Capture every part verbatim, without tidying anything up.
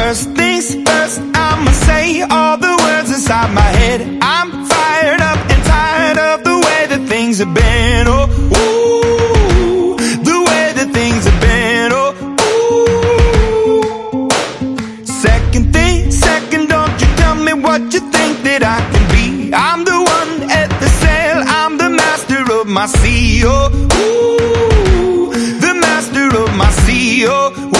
First things first, I'ma say all the words inside my head. I'm fired up and tired of the way that things have been. Oh, ooh, the way that things have been. Oh, ooh. Second thing, second, don't you tell me what you think that I can be. I'm the one at the sail, I'm the master of my sea. Oh, ooh, the master of my sea. Oh, ooh.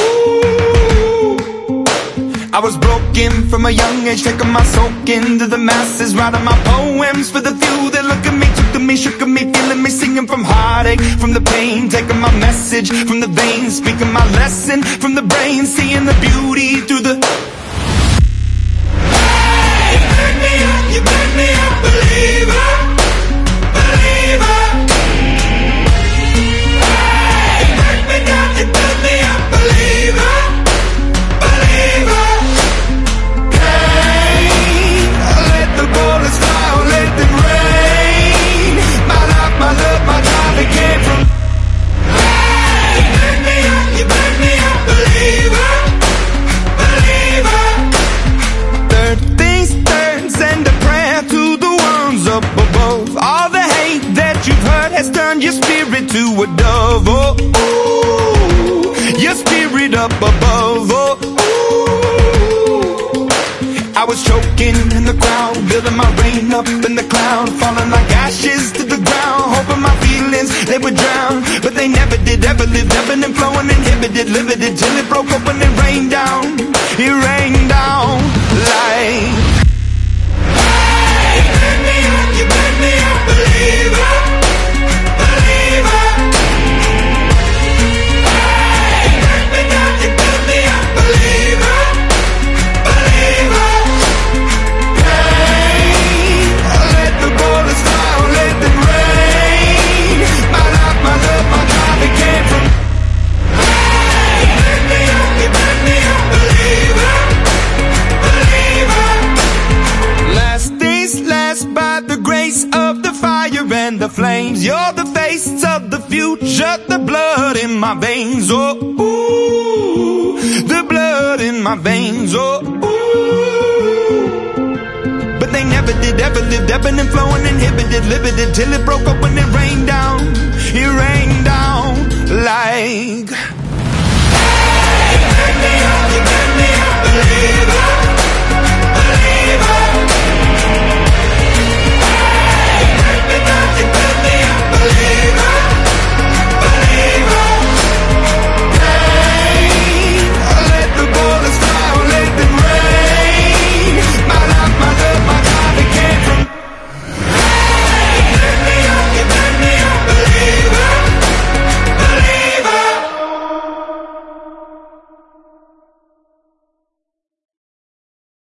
I was broken from a young age, taking my soak into the masses, writing my poems for the few that look at me, took to me, shook at me, feeling me, singing from heartache, from the pain, taking my message from the veins, speaking my lesson from the brain, seeing the beauty through the... Hey, you burn me up, you burn me up, believer, believer. Hey, you burn me down, you burn me up, believer. Your spirit to a dove, oh, ooh, your spirit up above, oh, ooh. I was choking in the crowd, building my rain up in the cloud, falling like ashes to the ground, hoping my feelings, they would drown, but they never did, ever lived, ebbing and flowing, inhibited, limited, till it broke up and it rained down, it rained down like... Hey, you burn me up, you burn me up, believer. And the flames, you're the face of the future, the blood in my veins, oh, ooh, the blood in my veins, oh, ooh. But they never did, ever lived, ebbing and flowing, inhibited, limited, till it broke up when it rained down, it rained down like... Hey,